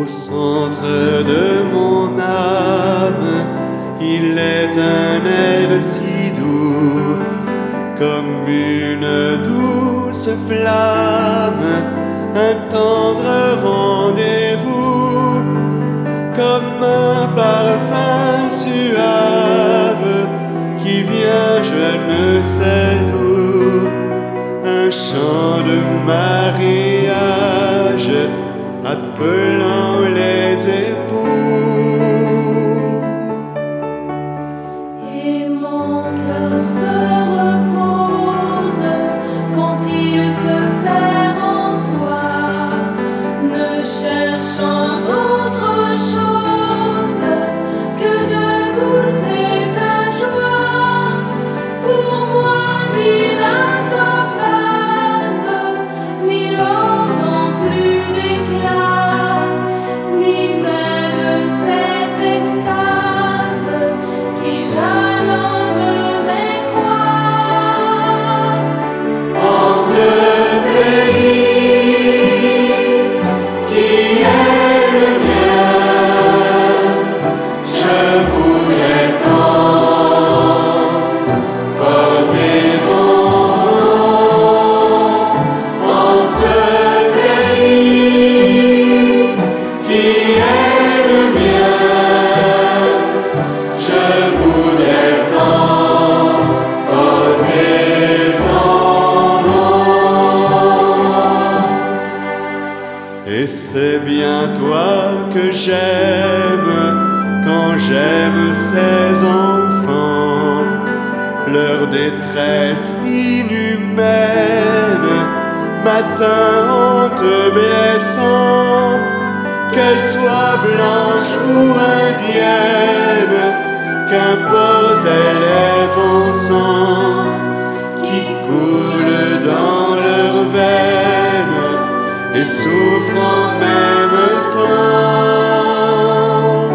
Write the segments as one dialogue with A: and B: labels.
A: Au centre de mon âme, il est un air si doux, comme une douce flamme, un tendre rendez-vous, comme un parfum suave qui vient je ne sais d'où, un chant de mariage appelant les époux.
B: Et mon cœur se repose quand il se perd en toi, ne cherchant d'autre chose que de goûter ta joie. Pour moi, ni la topaze, ni l'or n'ont plus d'éclat, ni même ces extases qui jalonnent mes croix.
A: En ce pays qui est le mien, je voudrais tant porter ton nom. En ce pays qui est le mien, je voudrais tant porter ton nom. Et c'est bien toi que j'aime quand j'aime ces enfants, leur détresse inhumaine, matin en te blessant, qu'elle soit blanche ou indienne, qu'importe elle est ton sang qui coule dans leurs veines et souffre en même temps.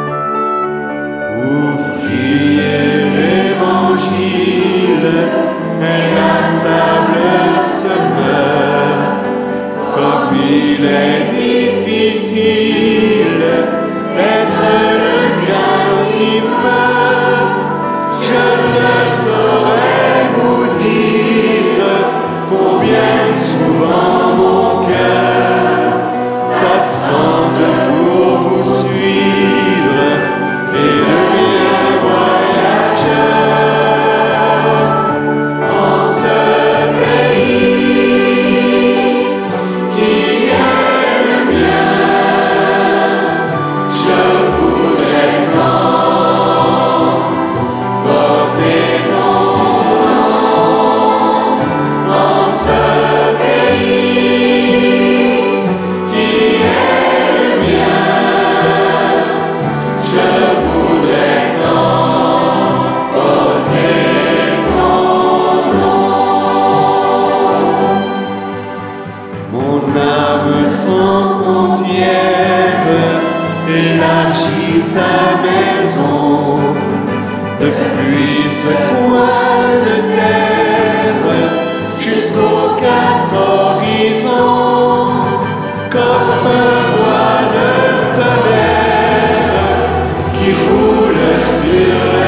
A: Ouvrier l'évangile, inlassable semeur, comme il est difficile d'être le grain qui meurt, je ne saurais vous dire combien souvent mon cœur s'absente pour vous suivre et devient voyageur. En ce pays qui est le mien, je voudrais tant porter ton nom. En ce pays qui est le mien, je voudrais tant porter ton nom. Mon âme sans frontières élargit sa maison depuis ce coin de terre jusqu'aux quatre horizons, comme voie de tonnerre qui roule sur